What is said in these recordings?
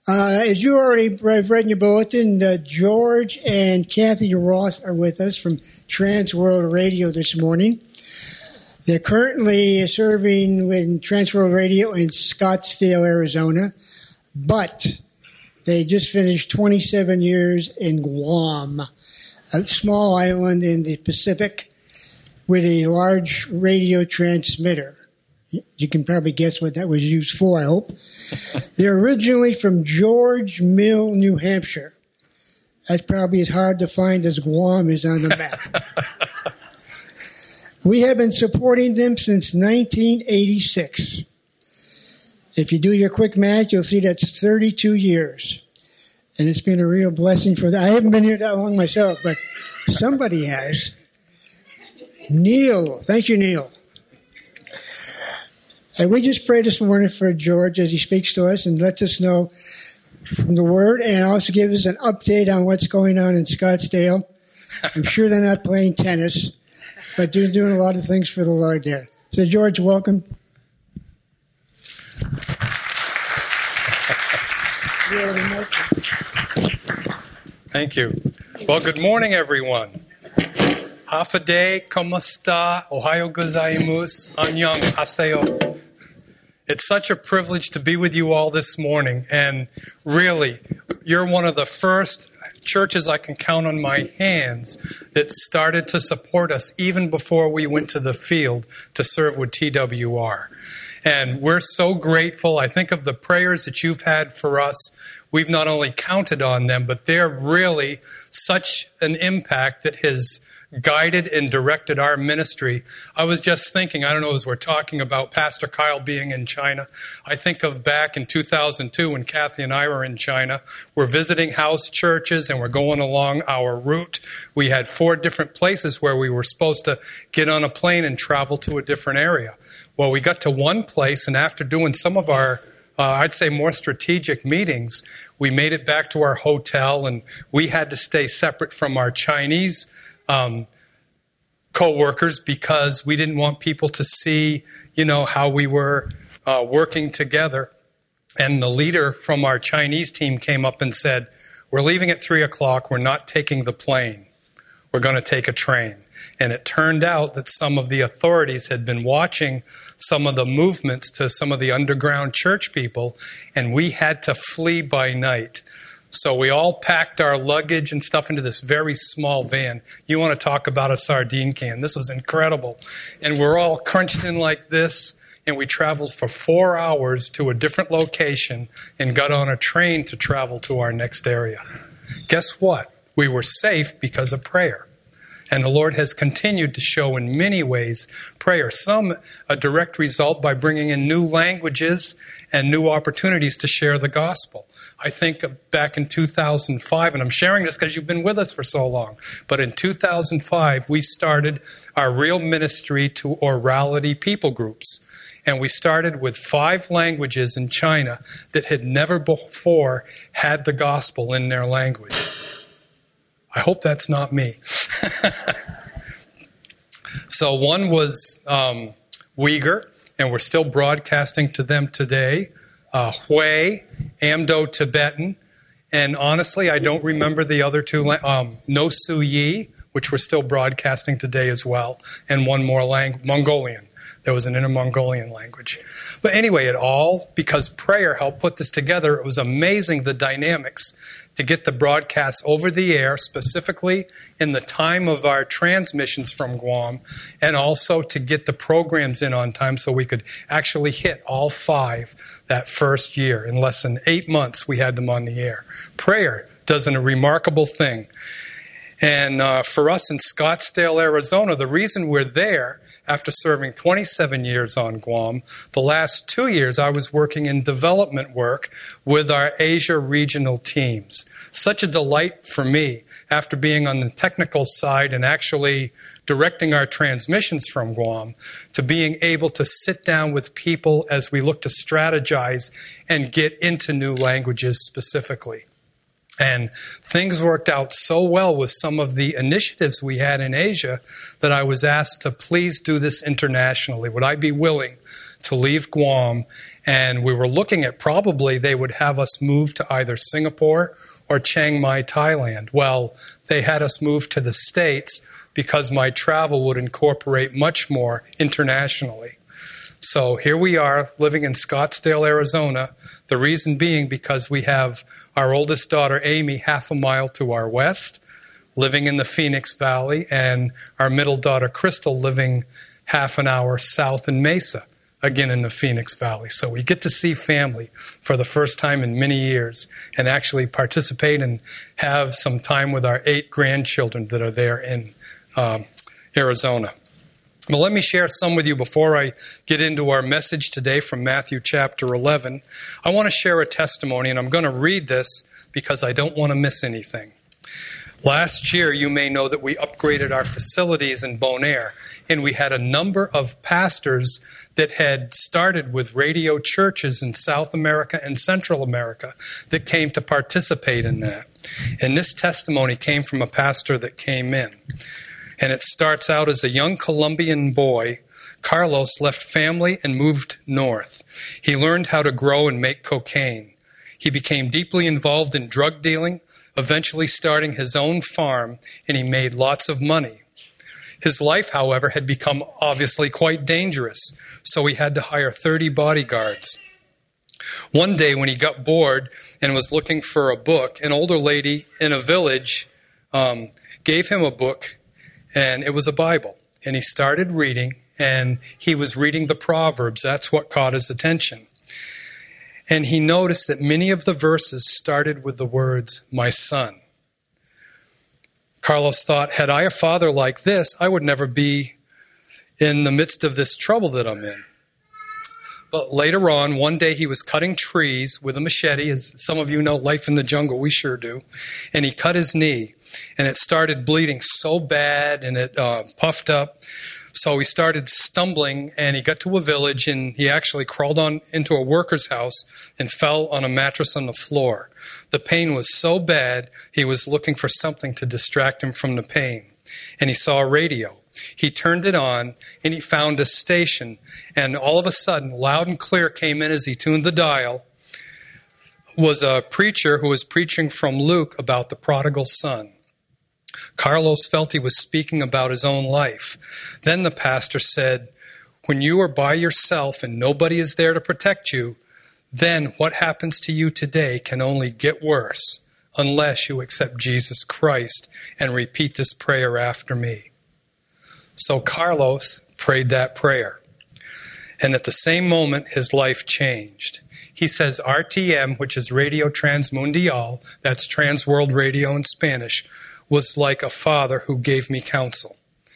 As you already read in your bulletin, George and Kathy Ross are with us from Trans World Radio this morning. They're currently serving with Trans World Radio in Scottsdale, Arizona, but they just finished 27 years in Guam, a small island in the Pacific with a large radio transmitter. You can probably guess what that was used for, I hope. They're originally from George Mill, New Hampshire. That's probably as hard to find as Guam is on the map. We have been supporting them since 1986. If you do your quick math, you'll see that's 32 years. And it's been a real blessing for them. I haven't been here that long myself, but somebody has. Neil. Thank you, Neil. And we just pray this morning for George as he speaks to us and lets us know from the Word and also gives us an update on what's going on in Scottsdale. I'm sure they're not playing tennis, but they're doing a lot of things for the Lord there. So, George, welcome. Thank you. Well, good morning, everyone. Hafade, komosta, ohayo gozaimasu, annyeong haseyo. It's such a privilege to be with you all this morning, and really, you're one of the first churches I can count on my hands that started to support us even before we went to the field to serve with TWR. And we're so grateful. I think of the prayers that you've had for us. We've not only counted on them, but they're really such an impact that has guided and directed our ministry. I was just thinking, I don't know, as we're talking about Pastor Kyle being in China, I think of back in 2002 when Kathy and I were in China. We're visiting house churches and we're going along our route. We had 4 different places where we were supposed to get on a plane and travel to a different area. Well, we got to one place, and after doing some of our I'd say more strategic meetings, we made it back to our hotel, and we had to stay separate from our Chinese co-workers because we didn't want people to see, how we were working together. And the leader from our Chinese team came up and said, "We're leaving at 3 o'clock. We're not taking the plane. We're going to take a train." And it turned out that some of the authorities had been watching some of the movements to some of the underground church people, and we had to flee by night. So we all packed our luggage and stuff into this very small van. You want to talk about a sardine can. This was incredible. And we're all crunched in like this, and we traveled for 4 hours to a different location and got on a train to travel to our next area. Guess what? We were safe because of prayer. And the Lord has continued to show in many ways prayer. Some a direct result by bringing in new languages and new opportunities to share the gospel. I think back in 2005, and I'm sharing this because you've been with us for so long, but in 2005 we started our real ministry to orality people groups. And we started with 5 languages in China that had never before had the gospel in their language. I hope that's not me. So one was Uyghur, and we're still broadcasting to them today. Hui, Amdo Tibetan, and honestly, I don't remember the other 2. No Suyi, which we're still broadcasting today as well, and one more Mongolian. There was an Inner Mongolian language. But anyway, it all, because prayer helped put this together, it was amazing the dynamics to get the broadcasts over the air, specifically in the time of our transmissions from Guam, and also to get the programs in on time so we could actually hit all 5 that first year. In less than 8 months, we had them on the air. Prayer does a remarkable thing. And for us in Scottsdale, Arizona, the reason we're there, after serving 27 years on Guam, the last 2 years I was working in development work with our Asia regional teams. Such a delight for me, after being on the technical side and actually directing our transmissions from Guam, to being able to sit down with people as we look to strategize and get into new languages specifically. And things worked out so well with some of the initiatives we had in Asia that I was asked to please do this internationally. Would I be willing to leave Guam, and we were looking at probably they would have us move to either Singapore or Chiang Mai, Thailand. Well, they had us move to the States because my travel would incorporate much more internationally. So here we are living in Scottsdale, Arizona. The reason being because we have our oldest daughter, Amy, half a mile to our west, living in the Phoenix Valley, and our middle daughter, Crystal, living half an hour south in Mesa, again in the Phoenix Valley. So we get to see family for the first time in many years and actually participate and have some time with our 8 grandchildren that are there in Arizona. But let me share some with you before I get into our message today from Matthew chapter 11. I want to share a testimony, and I'm going to read this because I don't want to miss anything. Last year, you may know that we upgraded our facilities in Bonaire, and we had a number of pastors that had started with radio churches in South America and Central America that came to participate in that. And this testimony came from a pastor that came in. And it starts out as a young Colombian boy. Carlos left family and moved north. He learned how to grow and make cocaine. He became deeply involved in drug dealing, eventually starting his own farm, and he made lots of money. His life, however, had become obviously quite dangerous, so he had to hire 30 bodyguards. One day when he got bored and was looking for a book, an older lady in a village gave him a book, and it was a Bible. And he started reading, and he was reading the Proverbs. That's what caught his attention. And he noticed that many of the verses started with the words, "my son." Carlos thought, had I a father like this, I would never be in the midst of this trouble that I'm in. But later on, one day he was cutting trees with a machete. As some of you know, life in the jungle, we sure do. And he cut his knee, and it started bleeding so bad, and it puffed up. So he started stumbling, and he got to a village, and he actually crawled on into a worker's house and fell on a mattress on the floor. The pain was so bad, he was looking for something to distract him from the pain. And he saw a radio. He turned it on, and he found a station, and all of a sudden, loud and clear came in as he tuned the dial, was a preacher who was preaching from Luke about the prodigal son. Carlos felt he was speaking about his own life. Then the pastor said, when you are by yourself and nobody is there to protect you, then what happens to you today can only get worse unless you accept Jesus Christ and repeat this prayer after me. So Carlos prayed that prayer. And at the same moment, his life changed. He says RTM, which is Radio Transmundial, that's Trans World Radio in Spanish, was like a father who gave me counsel.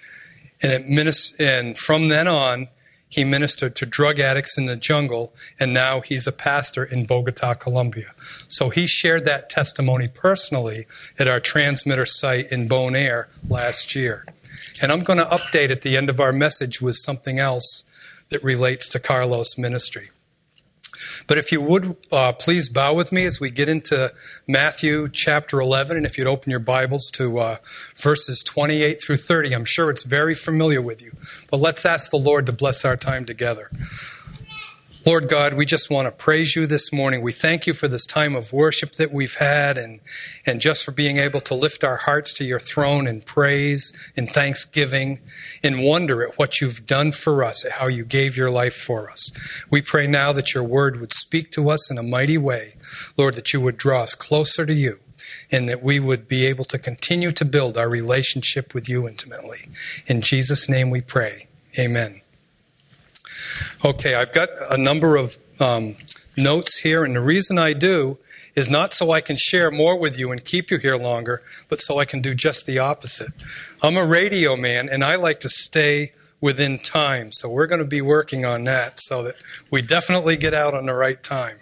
And from then on, he ministered to drug addicts in the jungle, and now he's a pastor in Bogota, Colombia. So he shared that testimony personally at our transmitter site in Bonaire last year. And I'm going to update at the end of our message with something else that relates to Carlos' ministry. But if you would, please bow with me as we get into Matthew chapter 11. And if you'd open your Bibles to verses 28 through 30. I'm sure it's very familiar with you. But let's ask the Lord to bless our time together. Lord God, we just want to praise you this morning. We thank you for this time of worship that we've had and just for being able to lift our hearts to your throne in praise, in thanksgiving, in wonder at what you've done for us, at how you gave your life for us. We pray now that your word would speak to us in a mighty way. Lord, that you would draw us closer to you and that we would be able to continue to build our relationship with you intimately. In Jesus' name we pray. Amen. Okay, I've got a number of notes here, and the reason I do is not so I can share more with you and keep you here longer, but so I can do just the opposite. I'm a radio man, and I like to stay within time, so we're going to be working on that so that we definitely get out on the right time.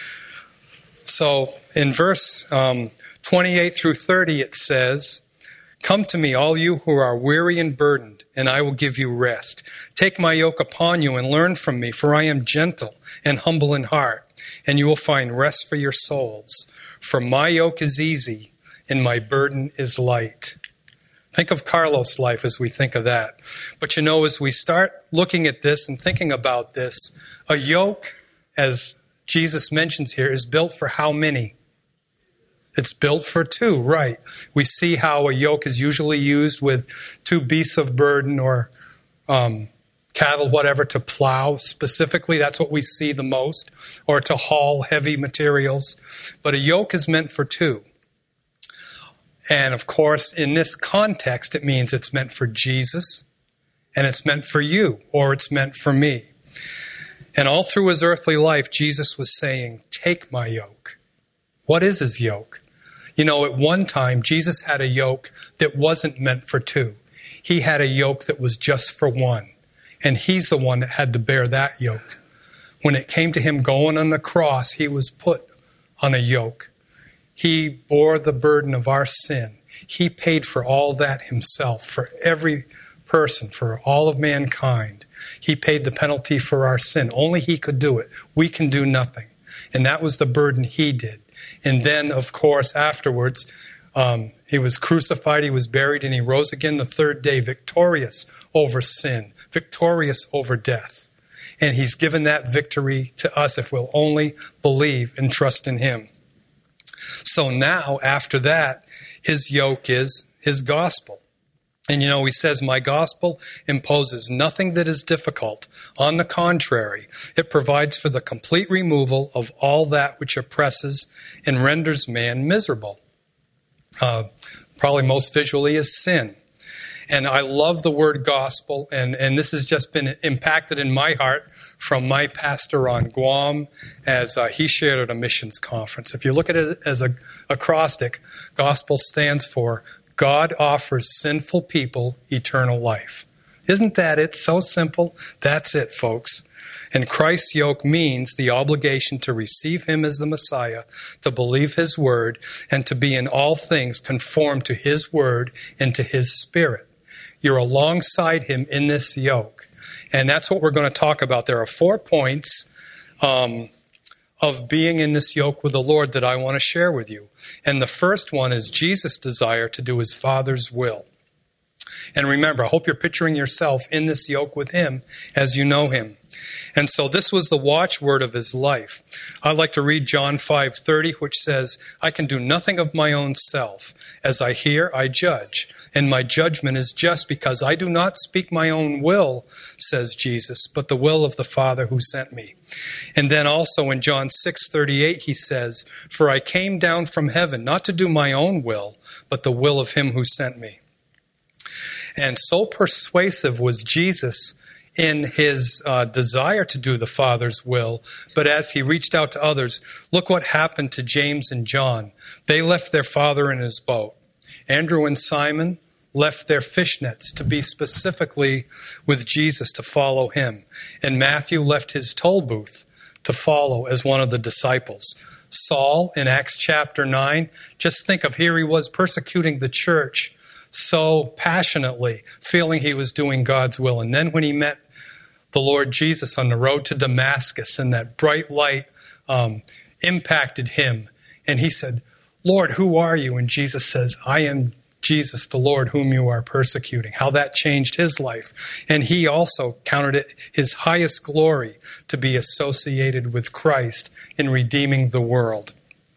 So in verse 28 through 30, it says, "Come to me, all you who are weary and burdened, and I will give you rest. Take my yoke upon you and learn from me, for I am gentle and humble in heart, and you will find rest for your souls. For my yoke is easy and my burden is light." Think of Carlos' life as we think of that. But as we start looking at this and thinking about this, a yoke, as Jesus mentions here, is built for how many? It's built for two, right? We see how a yoke is usually used with two beasts of burden or cattle, whatever, to plow. Specifically, that's what we see the most, or to haul heavy materials. But a yoke is meant for two. And of course, in this context, it means it's meant for Jesus, and it's meant for you, or it's meant for me. And all through his earthly life, Jesus was saying, take my yoke. What is his yoke? At one time, Jesus had a yoke that wasn't meant for two. He had a yoke that was just for one. And he's the one that had to bear that yoke. When it came to him going on the cross, he was put on a yoke. He bore the burden of our sin. He paid for all that himself, for every person, for all of mankind. He paid the penalty for our sin. Only he could do it. We can do nothing. And that was the burden he did. And then, of course, afterwards, he was crucified, he was buried, and he rose again the third day, victorious over sin, victorious over death. And he's given that victory to us if we'll only believe and trust in him. So now, after that, his yoke is his gospel. And he says, my gospel imposes nothing that is difficult. On the contrary, it provides for the complete removal of all that which oppresses and renders man miserable. Probably most visually is sin. And I love the word gospel, and this has just been impacted in my heart from my pastor on Guam as he shared at a missions conference. If you look at it as a acrostic, gospel stands for God offers sinful people eternal life. Isn't that it? So simple. That's it, folks. And Christ's yoke means the obligation to receive him as the Messiah, to believe his word, and to be in all things conformed to his word and to his spirit. You're alongside him in this yoke. And that's what we're going to talk about. There are 4 points of being in this yoke with the Lord that I want to share with you. And the first one is Jesus' desire to do his Father's will. And remember, I hope you're picturing yourself in this yoke with him as you know him. And so this was the watchword of his life. I'd like to read John 5:30, which says, I can do nothing of my own self. As I hear, I judge. And my judgment is just because I do not speak my own will, says Jesus, but the will of the Father who sent me. And then also in John 6:38, he says, for I came down from heaven not to do my own will, but the will of him who sent me. And so persuasive was Jesus in his desire to do the Father's will, but as he reached out to others, look what happened to James and John. They left their father in his boat. Andrew and Simon left their fish nets to be specifically with Jesus to follow him. And Matthew left his toll booth to follow as one of the disciples. Saul, in Acts chapter 9, just think of here he was persecuting the church so passionately, feeling he was doing God's will. And then when he met the Lord Jesus on the road to Damascus and that bright light impacted him, and he said, Lord, who are you? And Jesus says, I am Jesus, the Lord, whom you are persecuting. How that changed his life. And he also counted it his highest glory to be associated with Christ in redeeming the world.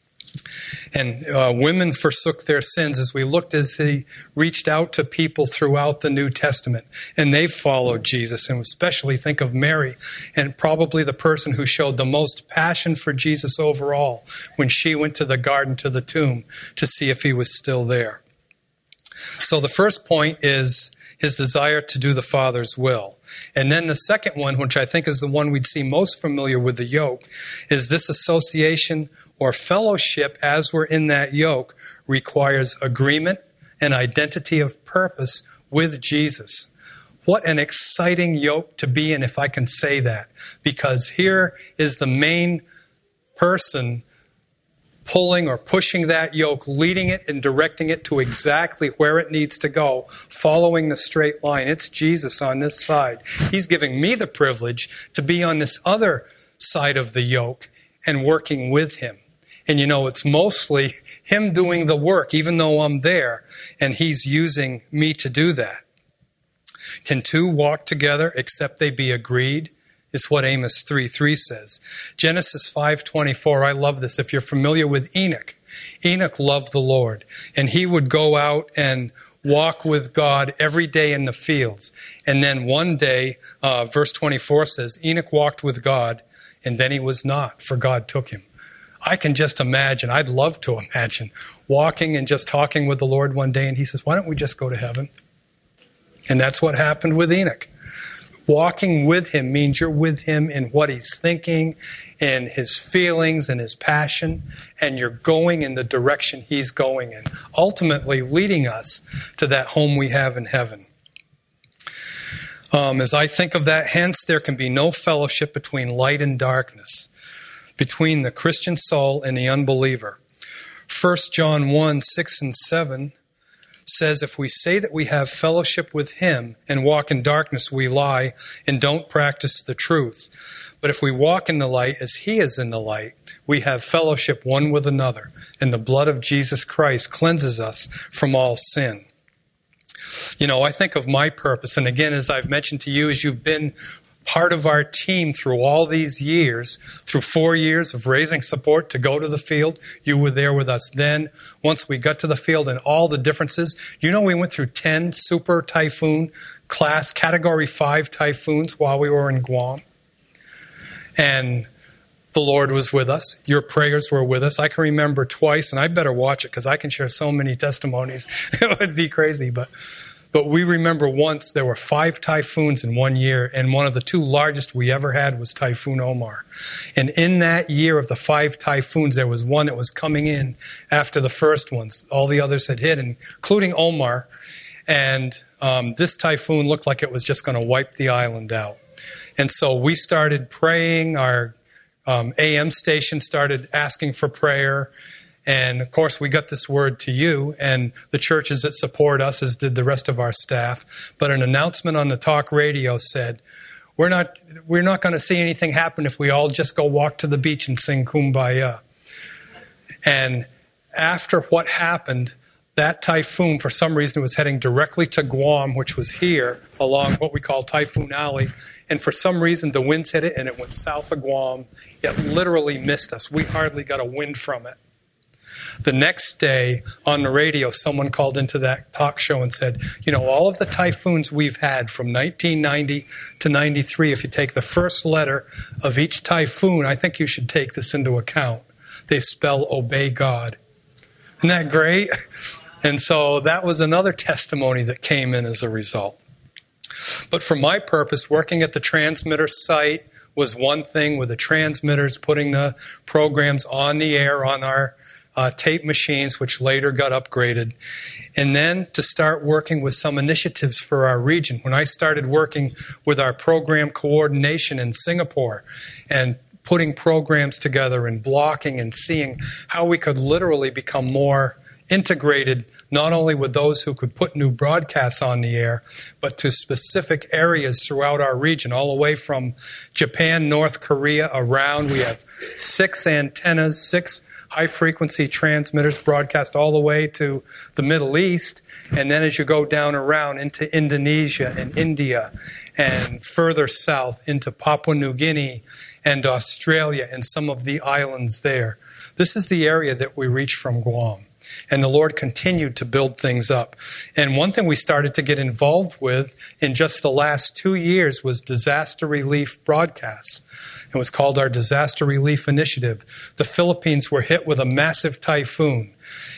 And women forsook their sins as we looked as he reached out to people throughout the New Testament. And they followed Jesus. And especially think of Mary, and probably the person who showed the most passion for Jesus overall when she went to the garden, to the tomb, to see if he was still there. So the first point is his desire to do the Father's will. And then the second one, which I think is the one we'd see most familiar with the yoke, is this association or fellowship as we're in that yoke requires agreement and identity of purpose with Jesus. What an exciting yoke to be in, if I can say that, because here is the main person pulling or pushing that yoke, leading it and directing it to exactly where it needs to go, following the straight line. It's Jesus on this side. He's giving me the privilege to be on this other side of the yoke and working with him. And it's mostly him doing the work, even though I'm there, and he's using me to do that. Can two walk together except they be agreed? Is what Amos 3:3 says. Genesis 5:24, I love this. If you're familiar with Enoch, Enoch loved the Lord, and he would go out and walk with God every day in the fields. And then one day, verse 24 says, Enoch walked with God, and then he was not, for God took him. I can just imagine, I'd love to imagine, walking and just talking with the Lord one day, and he says, why don't we just go to heaven? And that's what happened with Enoch. Walking with him means you're with him in what he's thinking and his feelings and his passion, and you're going in the direction he's going in, ultimately leading us to that home we have in heaven. As I think of that, hence there can be no fellowship between light and darkness, between the Christian soul and the unbeliever. 1 John 1:6-7 says, if we say that we have fellowship with him and walk in darkness, we lie and don't practice the truth. But if we walk in the light as he is in the light, we have fellowship one with another, and the blood of Jesus Christ cleanses us from all sin. I think of my purpose, and again, as I've mentioned to you, as you've been part of our team through all these years, through 4 years of raising support to go to the field. You were there with us then. Once we got to the field and all the differences, we went through 10 super typhoon class, category 5 typhoons while we were in Guam. And the Lord was with us. Your prayers were with us. I can remember twice, and I better watch it because I can share so many testimonies. It would be crazy, but we remember once there were 5 typhoons in 1 year, and one of the 2 largest we ever had was Typhoon Omar. And in that year of the 5 typhoons, there was one that was coming in after the first ones. All the others had hit, including Omar. And this typhoon looked like it was just going to wipe the island out. And so we started praying. Our AM station started asking for prayer. And, of course, we got this word to you and the churches that support us, as did the rest of our staff. But an announcement on the talk radio said, we're not going to see anything happen if we all just go walk to the beach and sing Kumbaya. And after what happened, that typhoon, for some reason, was heading directly to Guam, which was here, along what we call Typhoon Alley. And for some reason, the winds hit it, and it went south of Guam. It literally missed us. We hardly got a wind from it. The next day on the radio, someone called into that talk show and said, all of the typhoons we've had from 1990 to 93, if you take the first letter of each typhoon, I think you should take this into account. They spell obey God. Isn't that great? And so that was another testimony that came in as a result. But for my purpose, working at the transmitter site was one thing, with the transmitters, putting the programs on the air on our tape machines, which later got upgraded. And then to start working with some initiatives for our region. When I started working with our program coordination in Singapore and putting programs together and blocking and seeing how we could literally become more integrated, not only with those who could put new broadcasts on the air, but to specific areas throughout our region, all the way from Japan, North Korea, around. We have 6 antennas, 6 high-frequency transmitters broadcast all the way to the Middle East. And then as you go down around into Indonesia and India and further south into Papua New Guinea and Australia and some of the islands there. This is the area that we reach from Guam. And the Lord continued to build things up. And one thing we started to get involved with in just the last 2 years was disaster relief broadcasts. It was called our Disaster Relief Initiative. The Philippines were hit with a massive typhoon,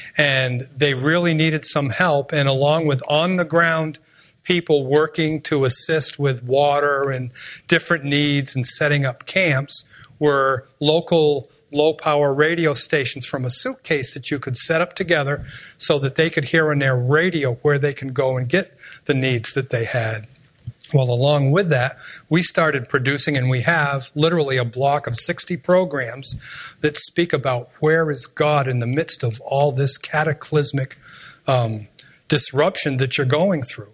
and they really needed some help. And along with on-the-ground people working to assist with water and different needs and setting up camps were local low-power radio stations from a suitcase that you could set up together so that they could hear on their radio where they can go and get the needs that they had. Well, along with that, we started producing, and we have literally a block of 60 programs that speak about where is God in the midst of all this cataclysmic disruption that you're going through.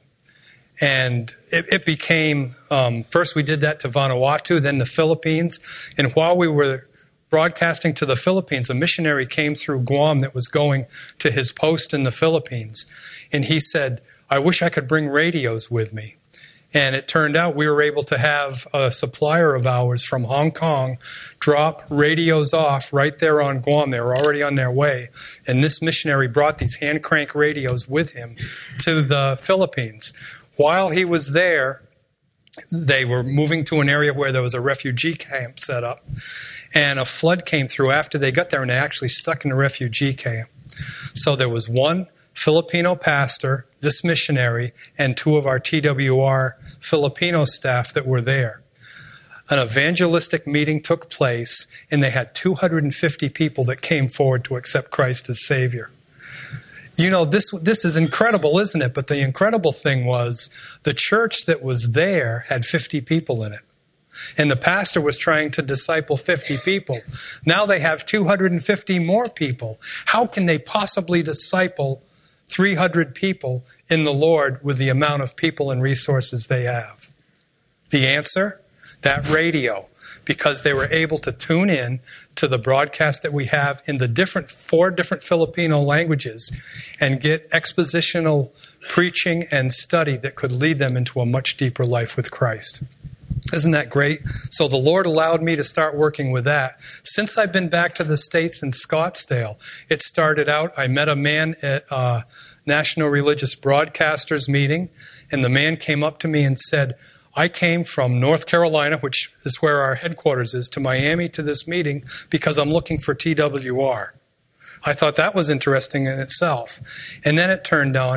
And it became, first we did that to Vanuatu, then the Philippines. And while we were broadcasting to the Philippines, a missionary came through Guam that was going to his post in the Philippines. And he said, I wish I could bring radios with me. And it turned out we were able to have a supplier of ours from Hong Kong drop radios off right there on Guam. They were already on their way. And this missionary brought these hand crank radios with him to the Philippines. While he was there, they were moving to an area where there was a refugee camp set up. And a flood came through after they got there, and they actually stuck in a refugee camp. So there was one Filipino pastor, this missionary, and 2 of our TWR Filipino staff that were there. An evangelistic meeting took place, and they had 250 people that came forward to accept Christ as Savior. You know, this is incredible, isn't it? But the incredible thing was the church that was there had 50 people in it. And the pastor was trying to disciple 50 people. Now they have 250 more people. How can they possibly disciple 300 people in the Lord with the amount of people and resources they have? The answer? That radio. Because they were able to tune in to the broadcast that we have in the 4 different Filipino languages and get expositional preaching and study that could lead them into a much deeper life with Christ. Isn't that great? So the Lord allowed me to start working with that. Since I've been back to the States in Scottsdale, it started out, I met a man at a National Religious Broadcasters meeting, and the man came up to me and said, I came from North Carolina, which is where our headquarters is, to Miami to this meeting because I'm looking for TWR. I thought that was interesting in itself. And then it turned out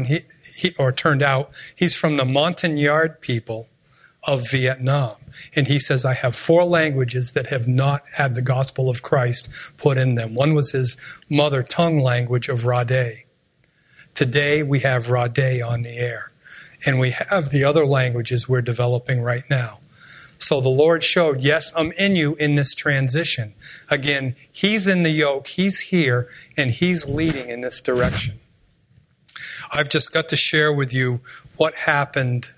he's from the Montagnard people of Vietnam. And he says, I have 4 languages that have not had the gospel of Christ put in them. One was his mother tongue language of Rade. Today we have Rade on the air. And we have the other languages we're developing right now. So the Lord showed, yes, I'm in you in this transition. Again, He's in the yoke, He's here, and He's leading in this direction. I've just got to share with you what happened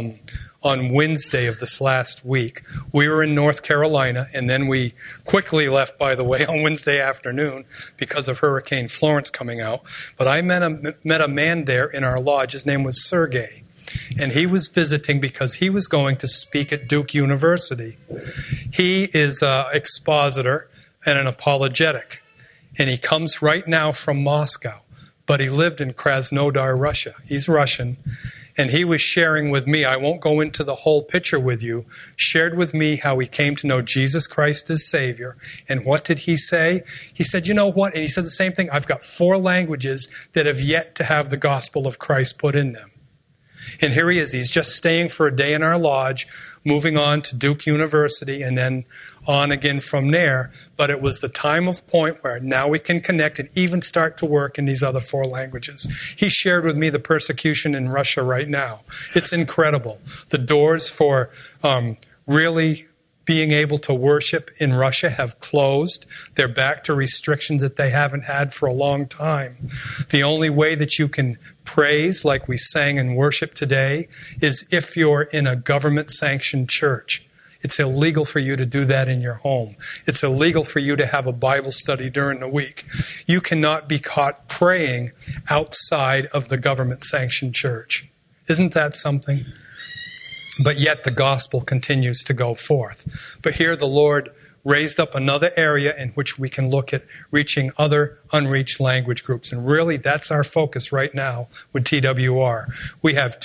on Wednesday of this last week. We were in North Carolina, and then we quickly left, by the way, on Wednesday afternoon because of Hurricane Florence coming out. But I met a man there in our lodge. His name was Sergey. And he was visiting because he was going to speak at Duke University. He is an expositor and an apologetic. And he comes right now from Moscow. But he lived in Krasnodar, Russia. He's Russian. And he was sharing with me, I won't go into the whole picture with you, shared with me how he came to know Jesus Christ as Savior. And what did he say? He said, you know what? And he said the same thing. I've got 4 languages that have yet to have the gospel of Christ put in them. And here he is. He's just staying for a day in our lodge, moving on to Duke University, and then on again from there. But it was the time of point where now we can connect and even start to work in these other 4 languages. He shared with me the persecution in Russia right now. It's incredible. The doors for really being able to worship in Russia have closed. They're back to restrictions that they haven't had for a long time. The only way that you can praise, like we sang in worship today, is if you're in a government-sanctioned church. It's illegal for you to do that in your home. It's illegal for you to have a Bible study during the week. You cannot be caught praying outside of the government-sanctioned church. Isn't that something? But yet the gospel continues to go forth. But here the Lord raised up another area in which we can look at reaching other unreached language groups. And really, that's our focus right now with TWR. We have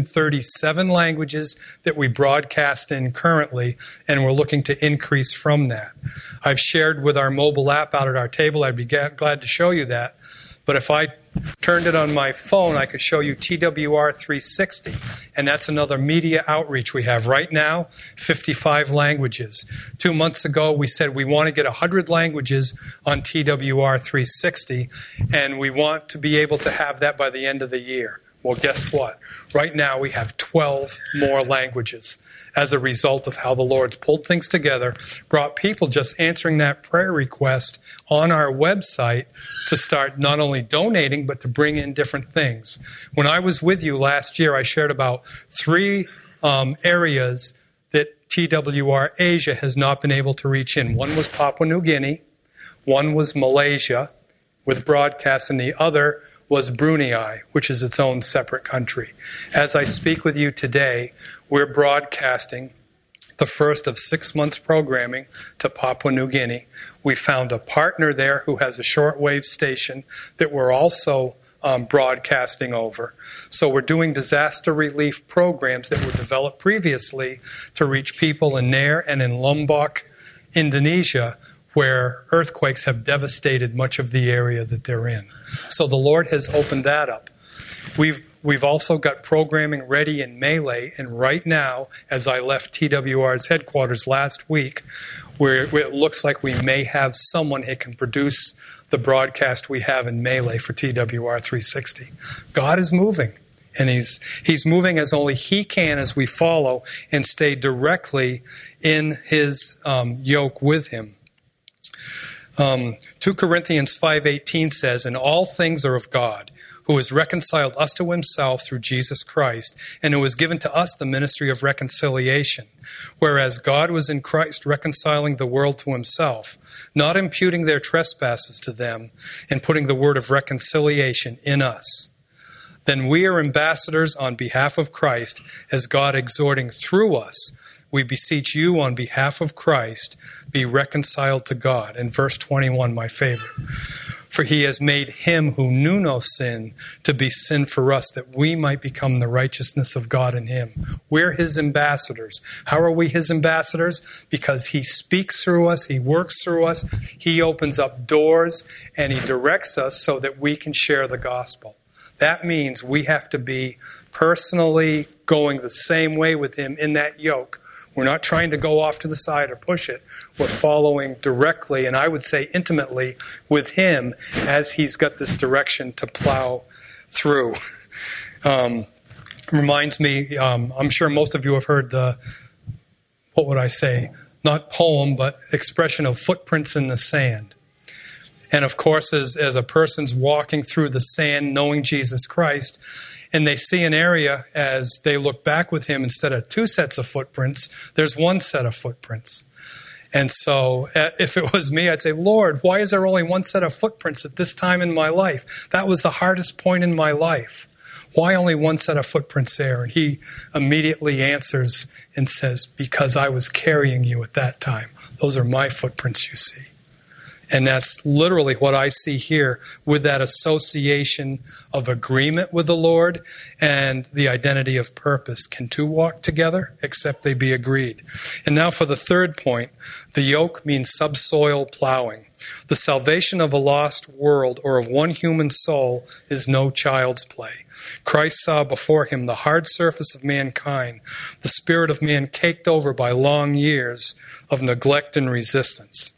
237 languages that we broadcast in currently, and we're looking to increase from that. I've shared with our mobile app out at our table. I'd be glad to show you that. But if I turned it on my phone, I could show you TWR 360. And that's another media outreach we have right now, 55 languages. 2 months ago, we said we want to get 100 languages on TWR 360, and we want to be able to have that by the end of the year. Well, guess what? Right now, we have 12 more languages as a result of how the Lord's pulled things together, brought people just answering that prayer request on our website to start not only donating, but to bring in different things. When I was with you last year, I shared about 3 areas that TWR Asia has not been able to reach in. One was Papua New Guinea. One was Malaysia with broadcast, and the other was Brunei, which is its own separate country. As I speak with you today, we're broadcasting the first of 6 months programming to Papua New Guinea. We found a partner there who has a shortwave station that we're also broadcasting over. So we're doing disaster relief programs that were developed previously to reach people in Nair and in Lombok, Indonesia, where earthquakes have devastated much of the area that they're in. So the Lord has opened that up. We've also got programming ready in Malay, and right now, as I left TWR's headquarters last week, where it looks like we may have someone who can produce the broadcast we have in Malay for TWR 360. God is moving, and He's moving as only He can as we follow and stay directly in His yoke with Him. 2 Corinthians 5:18 says, "And all things are of God, who has reconciled us to Himself through Jesus Christ, and who has given to us the ministry of reconciliation. Whereas God was in Christ reconciling the world to Himself, not imputing their trespasses to them, and putting the word of reconciliation in us. Then we are ambassadors on behalf of Christ, as God exhorting through us. We beseech you on behalf of Christ, be reconciled to God." And verse 21, my favorite. "For He has made Him who knew no sin to be sin for us, that we might become the righteousness of God in Him." We're His ambassadors. How are we His ambassadors? Because He speaks through us, He works through us, He opens up doors, and He directs us so that we can share the gospel. That means we have to be personally going the same way with Him in that yoke. We're not trying to go off to the side or push it. We're following directly, and I would say intimately, with Him as He's got this direction to plow through. Reminds me, I'm sure most of you have heard the, what would I say, not poem, but expression of footprints in the sand. And of course, as a person's walking through the sand, knowing Jesus Christ, and they see an area as they look back with Him, instead of 2 sets of footprints, there's 1 set of footprints. And so if it was me, I'd say, "Lord, why is there only 1 set of footprints at this time in my life? That was the hardest point in my life. Why only 1 set of footprints there?" And He immediately answers and says, "Because I was carrying you at that time. Those are my footprints you see." And that's literally what I see here with that association of agreement with the Lord and the identity of purpose. Can 2 walk together except they be agreed? And now for the third point, the yoke means subsoil plowing. The salvation of a lost world or of one human soul is no child's play. Christ saw before Him the hard surface of mankind, the spirit of man caked over by long years of neglect and resistance.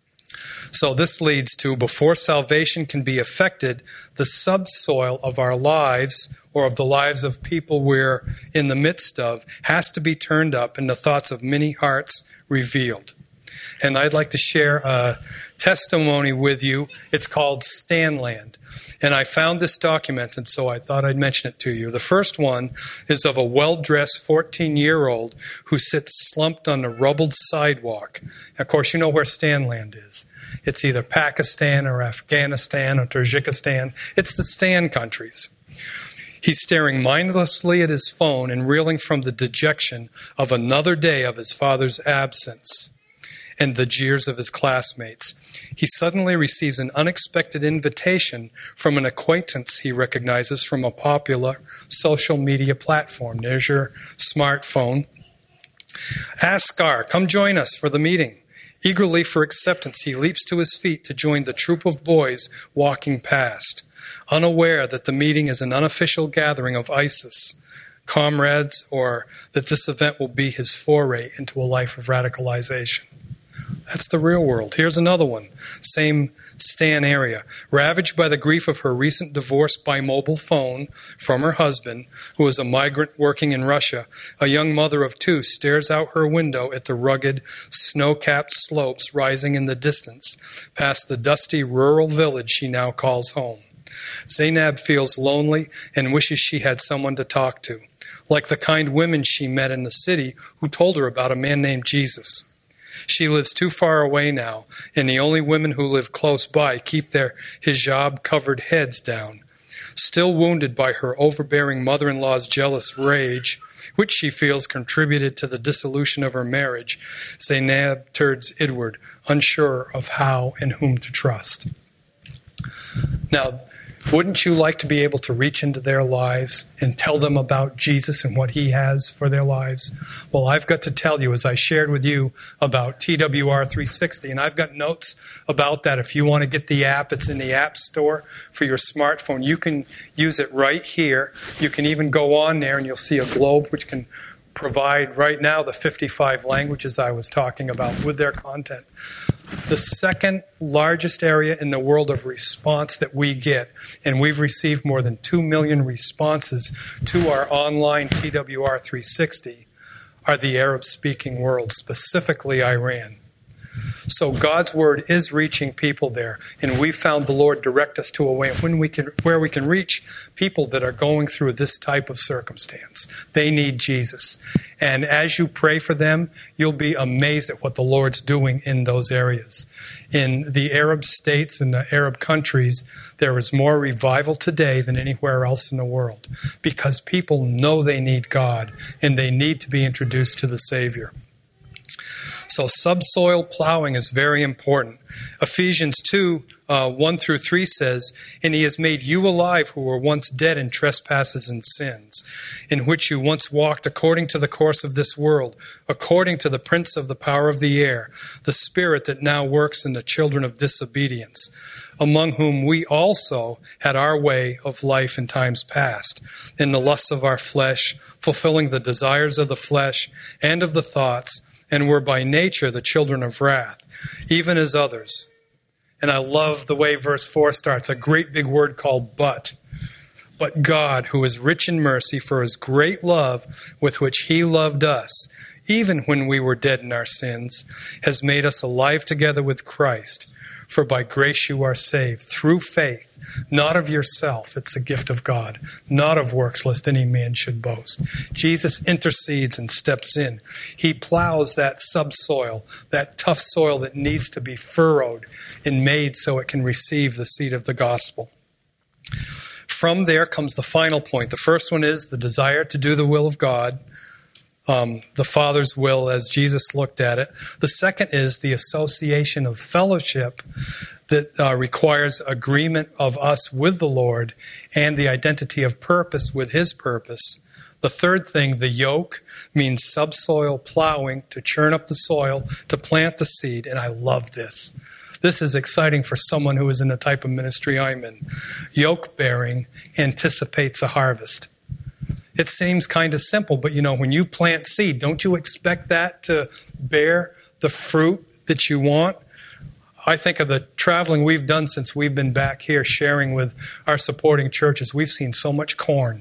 So this leads to, before salvation can be effected, the subsoil of our lives, or of the lives of people we're in the midst of, has to be turned up and the thoughts of many hearts revealed. And I'd like to share a testimony with you. It's called Stanland. And I found this document, and so I thought I'd mention it to you. The first one is of a well-dressed 14-year-old who sits slumped on the rubbled sidewalk. Of course, you know where Stanland is. It's either Pakistan or Afghanistan or Tajikistan. It's the Stan countries. He's staring mindlessly at his phone and reeling from the dejection of another day of his father's absence and the jeers of his classmates. He suddenly receives an unexpected invitation from an acquaintance he recognizes from a popular social media platform. There's your smartphone. "Askar, come join us for the meeting." Eagerly for acceptance, he leaps to his feet to join the troop of boys walking past, unaware that the meeting is an unofficial gathering of ISIS comrades, or that this event will be his foray into a life of radicalization. That's the real world. Here's another one. Same Stan area. Ravaged by the grief of her recent divorce by mobile phone from her husband, who is a migrant working in Russia, a young mother of 2 stares out her window at the rugged, snow-capped slopes rising in the distance, past the dusty rural village she now calls home. Zainab feels lonely and wishes she had someone to talk to, like the kind women she met in the city who told her about a man named Jesus. She lives too far away now, and the only women who live close by keep their hijab-covered heads down. Still wounded by her overbearing mother-in-law's jealous rage, which she feels contributed to the dissolution of her marriage, Zainab turns inward, unsure of how and whom to trust. Now, wouldn't you like to be able to reach into their lives and tell them about Jesus and what he has for their lives? Well, I've got to tell you, as I shared with you about TWR 360, and I've got notes about that. If you want to get the app, it's in the App Store for your smartphone. You can use it right here. You can even go on there and you'll see a globe which can provide right now the 55 languages I was talking about with their content. The second largest area in the world of response that we get, and we've received more than 2 million responses to our online TWR 360, are the Arab-speaking world, specifically Iran. So God's word is reaching people there, and we found the Lord direct us to a way where we can reach people that are going through this type of circumstance. They need Jesus. And as you pray for them, you'll be amazed at what the Lord's doing in those areas. In the Arab states and the Arab countries, there is more revival today than anywhere else in the world because people know they need God and they need to be introduced to the Savior. So subsoil plowing is very important. Ephesians 2, 1 through 3 says, "And he has made you alive who were once dead in trespasses and sins, in which you once walked according to the course of this world, according to the prince of the power of the air, the spirit that now works in the children of disobedience, among whom we also had our way of life in times past, in the lusts of our flesh, fulfilling the desires of the flesh and of the thoughts, and were by nature the children of wrath, even as others." And I love the way verse 4 starts, a great big word called but. "But God, who is rich in mercy for his great love with which he loved us, even when we were dead in our sins, has made us alive together with Christ. For by grace you are saved, through faith, not of yourself, it's a gift of God, not of works, lest any man should boast." Jesus intercedes and steps in. He plows that subsoil, that tough soil that needs to be furrowed and made so it can receive the seed of the gospel. From there comes the final point. The first one is the desire to do the will of God. The Father's will as Jesus looked at it. The second is the association of fellowship that requires agreement of us with the Lord and the identity of purpose with his purpose. The third thing, the yoke, means subsoil plowing to churn up the soil, to plant the seed, and I love this. This is exciting for someone who is in the type of ministry I'm in. Yoke bearing anticipates a harvest. It seems kind of simple, but when you plant seed, don't you expect that to bear the fruit that you want? I think of the traveling we've done since we've been back here sharing with our supporting churches. We've seen so much corn.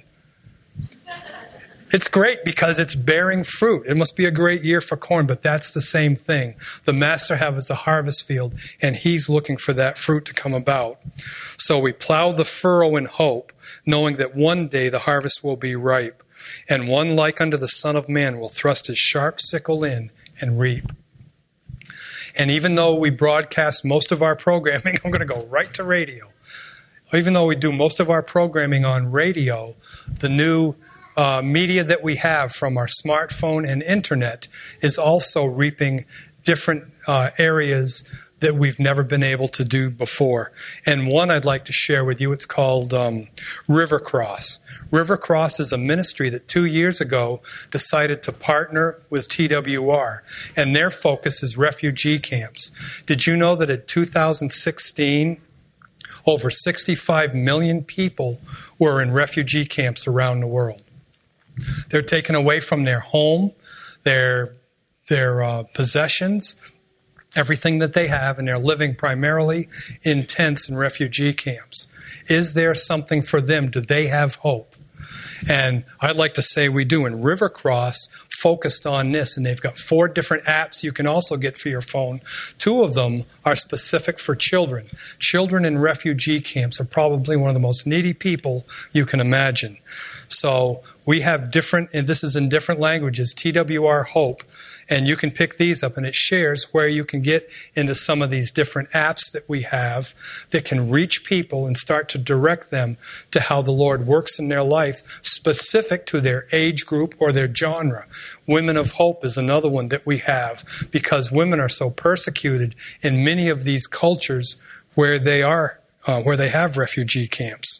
It's great because it's bearing fruit. It must be a great year for corn, but that's the same thing. The master has a harvest field, and he's looking for that fruit to come about. So we plow the furrow in hope, knowing that one day the harvest will be ripe, and one like unto the Son of Man will thrust his sharp sickle in and reap. And even though we broadcast most of our programming, I'm going to go right to radio. Even though we do most of our programming on radio, the new media that we have from our smartphone and internet is also reaping different areas that we've never been able to do before. And one I'd like to share with you, it's called River Cross. River Cross is a ministry that 2 years ago decided to partner with TWR, and their focus is refugee camps. Did you know that in 2016, over 65 million people were in refugee camps around the world? They're taken away from their home, their possessions, everything that they have, and they're living primarily in tents and refugee camps. Is there something for them? Do they have hope? And I'd like to say we do. And River Cross focused on this, and they've got 4 different apps you can also get for your phone. 2 of them are specific for children. Children in refugee camps are probably one of the most needy people you can imagine. So we have different, and this is in different languages, TWR Hope, and you can pick these up, and it shares where you can get into some of these different apps that we have that can reach people and start to direct them to how the Lord works in their life, specific to their age group or their genre. Women of Hope is another one that we have, because women are so persecuted in many of these cultures where they have refugee camps.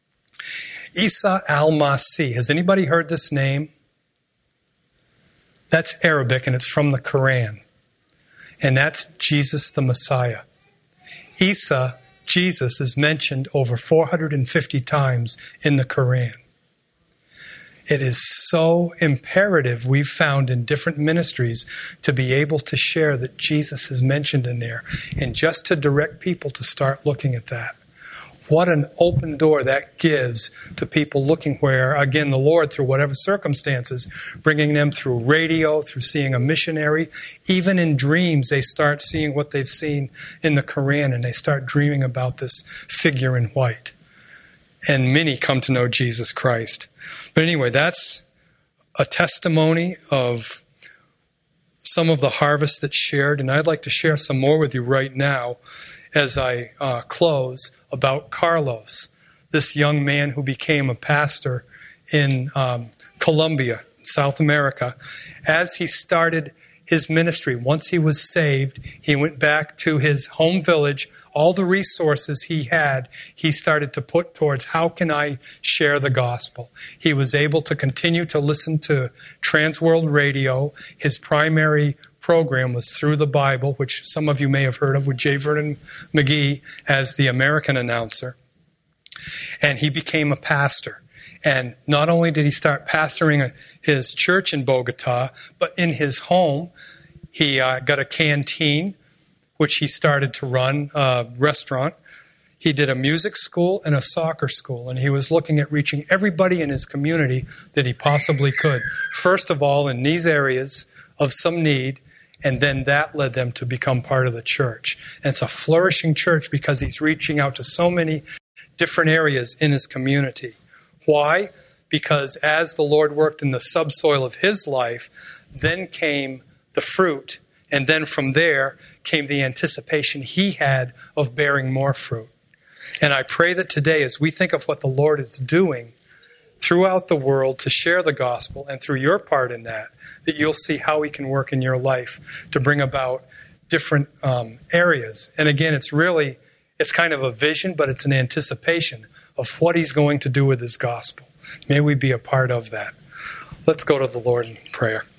Isa al-Masih. Has anybody heard this name? That's Arabic, and it's from the Quran. And that's Jesus the Messiah. Isa, Jesus, is mentioned over 450 times in the Quran. It is so imperative, we've found in different ministries, to be able to share that Jesus is mentioned in there, and just to direct people to start looking at that. What an open door that gives to people looking where, again, the Lord, through whatever circumstances, bringing them through radio, through seeing a missionary, even in dreams, they start seeing what they've seen in the Quran, and they start dreaming about this figure in white. And many come to know Jesus Christ. But anyway, that's a testimony of some of the harvest that's shared, and I'd like to share some more with you right now as I close about Carlos, this young man who became a pastor in Colombia, South America. As he started his ministry, once he was saved, he went back to his home village. All the resources he had, he started to put towards how can I share the gospel. He was able to continue to listen to Transworld Radio. His primary program was through the Bible, which some of you may have heard of, with J. Vernon McGee as the American announcer. And he became a pastor. And not only did he start pastoring his church in Bogota, but in his home, he got a canteen, which he started to run, a restaurant. He did a music school and a soccer school, and he was looking at reaching everybody in his community that he possibly could. First of all, in these areas of some need, and then that led them to become part of the church. And it's a flourishing church because he's reaching out to so many different areas in his community. Why? Because as the Lord worked in the subsoil of his life, then came the fruit, and then from there came the anticipation he had of bearing more fruit. And I pray that today, as we think of what the Lord is doing throughout the world to share the gospel, and through your part in that you'll see how he can work in your life to bring about different areas. And again, it's kind of a vision, but it's an anticipation of what he's going to do with his gospel. May we be a part of that. Let's go to the Lord in prayer.